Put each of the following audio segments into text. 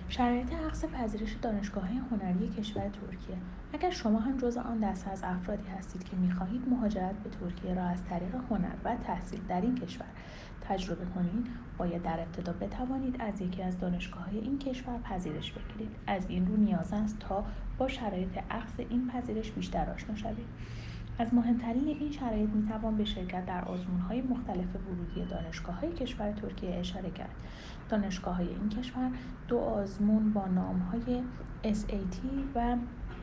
شرایط اخذ پذیرش دانشگاه‌های هنری کشور ترکیه. اگر شما هم جزو آن دسته از افرادی هستید که می‌خواهید مهاجرت به ترکیه را از طریق هنر و تحصیل در این کشور تجربه کنید، باید در ابتدا بتوانید از یکی از دانشگاه‌های این کشور پذیرش بگیرید. از این رو نیاز است تا با شرایط اخذ این پذیرش بیشتر آشنا شوید. از مهمترین این شرایط میتوان به شرکت در آزمون‌های مختلف ورودی دانشگاه‌های کشور ترکیه اشاره کرد. دانشگاه‌های این کشور 2 آزمون با نام‌های SAT و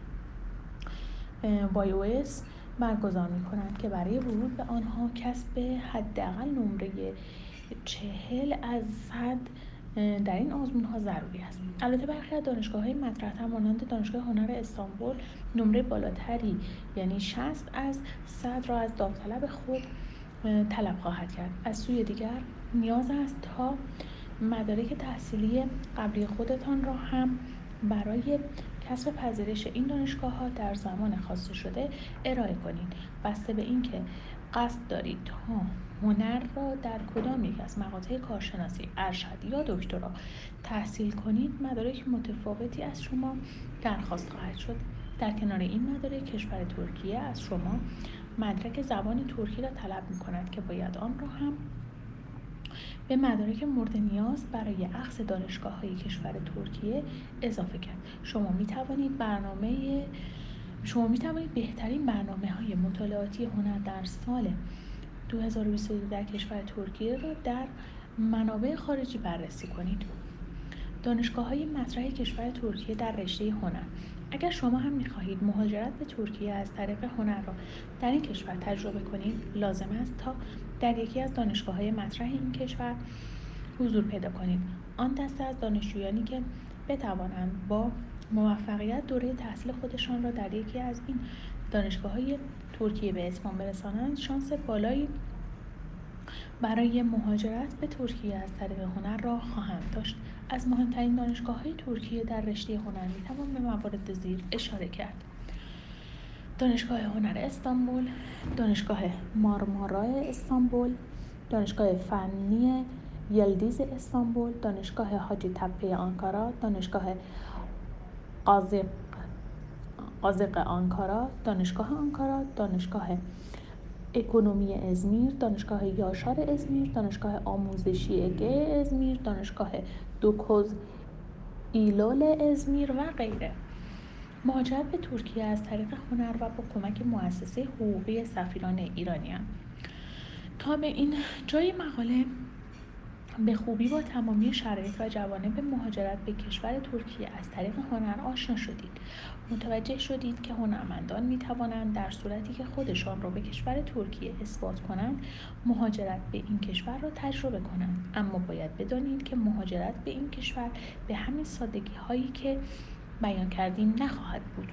YOS برگزار می‌کنند که برای ورود به آنها کسب حداقل نمره 40 از 100 در این آزمون‌ها ضروری است. البته برخی از دانشگاه‌های مطرح‌تر مانند دانشگاه هنر استانبول نمره بالاتری یعنی 60 از 100 را از داوطلب خود طلب خواهد کرد. از سوی دیگر نیاز است تا مدارک تحصیلی قبلی خودتان را هم برای کسب پذیرش این دانشگاه‌ها در زمان خواسته شده ارائه کنید. بسته به اینکه قصد دارید تا هنر را در کدام یک از مقاطع کارشناسی، ارشد یا دکترا تحصیل کنید، مدارک متفاوتی از شما درخواست خواهد شد. در کنار این مدارک، کشور ترکیه از شما مدرک زبان ترکی را طلب می‌کند که باید آن را هم به مدارک مورد نیاز برای اخذ دانشگاه‌های کشور ترکیه اضافه کرد. شما می‌توانید بهترین برنامه‌های مطالعاتی هنر در سال 2022 در کشور ترکیه را در منابع خارجی بررسی کنید. دانشگاه‌های مطرح کشور ترکیه در رشته هنر. اگر شما هم می‌خواهید مهاجرت به ترکیه از طریق هنر را در این کشور تجربه کنید، لازم است تا در یکی از دانشگاه‌های مطرح این کشور حضور پیدا کنید. آن دسته از دانشجویانی که بتوانند با موفقیت دوره تحصیل خودشان را در یکی از این دانشگاه‌های ترکیه به اتمام برسانند، شانس بالایی برای مهاجرت به ترکیه از طریق هنر را خواهند داشت. از مهمترین دانشگاه‌های ترکیه در رشته هنر می‌توان به موارد زیر اشاره کرد: دانشگاه هنر استانبول، دانشگاه مارمارای استانبول، دانشگاه فنی یلدیز استانبول، دانشگاه حاجی تپه آنکارا، دانشگاه قازق آنکارا، دانشگاه آنکارا، دانشگاه اکونومی ازمیر، دانشگاه یاشار ازمیر، دانشگاه آموزشی اگه ازمیر، دانشگاه دوکوز ایلول ازمیر و غیره. مهاجرت به ترکیه از طریق هنر و با کمک مؤسسه حقوقی سفیران ایرانیان. تا به این جای مقاله به خوبی با تمامی شرایط و جوانب مهاجرت به کشور ترکیه از طریق هنر آشنا شدید. متوجه شدید که هنرمندان می توانند در صورتی که خودشان را به کشور ترکیه اثبات کنند، مهاجرت به این کشور را تجربه کنند. اما باید بدانید که مهاجرت به این کشور به همین سادگی هایی که بیان کردیم نخواهد بود.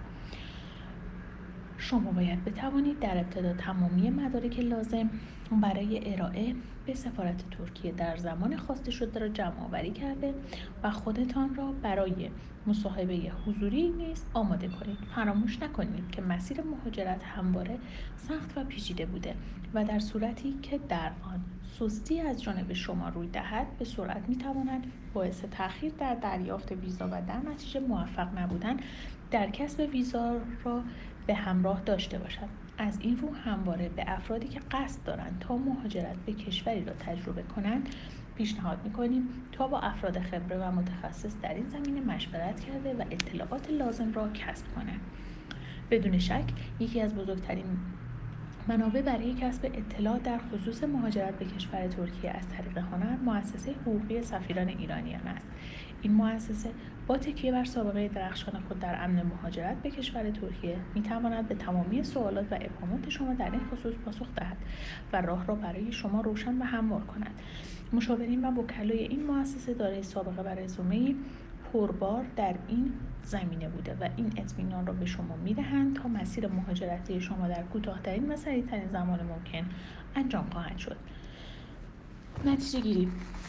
شما باید بتوانید در ابتدا تمامی مدارک لازم برای ارائه به سفارت ترکیه در زمان خواسته شده را جمع آوری کرده و خودتان را برای مصاحبه حضوری نیز آماده کنید. فراموش نکنید که مسیر مهاجرت همواره سخت و پیچیده بوده و در صورتی که در آن سستی از جانب شما روی دهد، به سرعت می‌تواند باعث تأخیر در دریافت ویزا و در نتیجه موفق نبودن در کسب ویزا را به همراه داشته باشد. از این رو همواره به افرادی که قصد دارند تا مهاجرت به کشوری را تجربه کنند پیشنهاد می‌کنیم تا با افراد خبره و متخصص در این زمینه مشورت کرده و اطلاعات لازم را کسب کنند. بدون شک یکی از بزرگترین منابع برای کسب اطلاع در خصوص مهاجرت به کشور ترکیه از طریق هنر مؤسسه حقوقی سفیران ایرانیان است. این مؤسسه با تکیه بر سابقه درخشان خود در امن مهاجرت به کشور ترکیه می‌تواند به تمامی سوالات و ابهامات شما در این خصوص پاسخ دهد و راه را برای شما روشن و هموار کند. مشاورین و وکلای این مؤسسه دارای سابقه و رزومه‌ای پربار در این زمینه بوده و این اطمینان را به شما می‌دهند تا مسیر مهاجرتی شما در کوتاه‌ترین و سریع‌ترین زمان ممکن انجام خواهد شد. نتیجه گیری: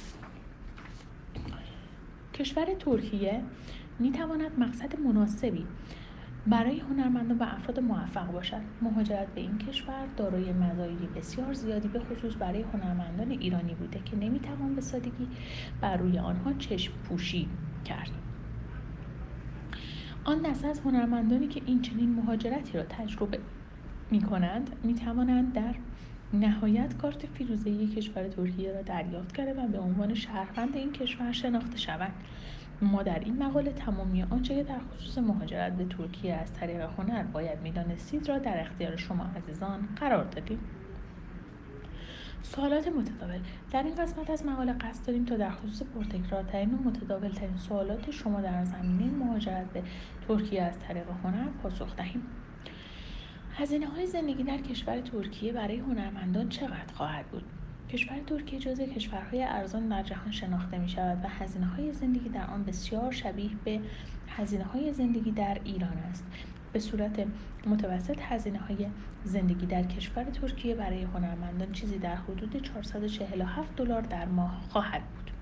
کشور ترکیه می‌تواند مقصد مناسبی برای هنرمندان و افراد موفق باشد. مهاجرت به این کشور دارای مزایای بسیار زیادی به خصوص برای هنرمندان ایرانی بوده که نمی‌توان به سادگی بر روی آنها چشم پوشی کرد. آن دسته از هنرمندانی که این چنین مهاجرتی را تجربه می کنند می توانند در نهایت کارت فیروزه‌ای کشور ترکیه را دریافت کرده و به عنوان شهروند این کشور شناخته شوند. ما در این مقاله تمامی آنچه که در خصوص مهاجرت به ترکیه از طریق هنر باید می‌دانستید را در اختیار شما عزیزان قرار دادیم. سوالات متداول. در این قسمت از مقاله قصد داریم تا در خصوص پرتکرارترین و متداولترین سوالات شما در زمینه مهاجرت به ترکیه از طریق هنر پاسخ دهیم. هزینه‌های زندگی در کشور ترکیه برای هنرمندان چقدر خواهد بود؟ کشور ترکیه جزو کشورهای ارزان در جهان شناخته می شود و هزینه‌های زندگی در آن بسیار شبیه به هزینه‌های زندگی در ایران است. به صورت متوسط هزینه‌های زندگی در کشور ترکیه برای هنرمندان چیزی در حدود $447 در ماه خواهد بود.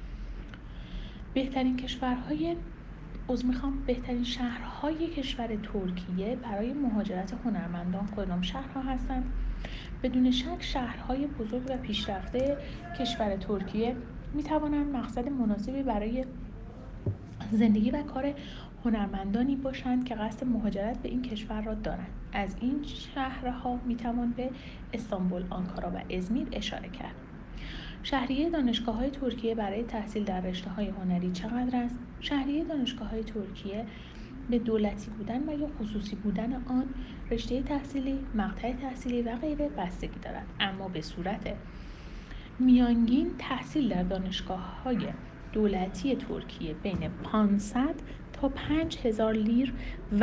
بهترین شهرهای کشور ترکیه برای مهاجرت هنرمندان کدام شهرها هستند؟ بدون شک شهرهای بزرگ و پیشرفته کشور ترکیه می توانند مقصد مناسبی برای زندگی و کار هنرمندانی باشند که قصد مهاجرت به این کشور را دارند. از این شهرها می توان به استانبول، آنکارا و ازمیر اشاره کرد. شهریه دانشگاه‌های ترکیه برای تحصیل در رشته‌های هنری چقدر است؟ شهریه دانشگاه‌های ترکیه به دولتی بودن و یا خصوصی بودن آن، رشته تحصیلی، مقطع تحصیلی و غیره بستگی دارد، اما به صورت میانگین تحصیل در دانشگاه‌های دولتی ترکیه بین 500 تا 5000 لیر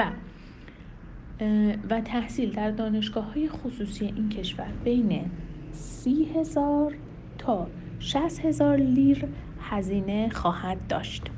و تحصیل در دانشگاه‌های خصوصی این کشور بین 30,000 تا 60,000 لیر هزینه خواهد داشت.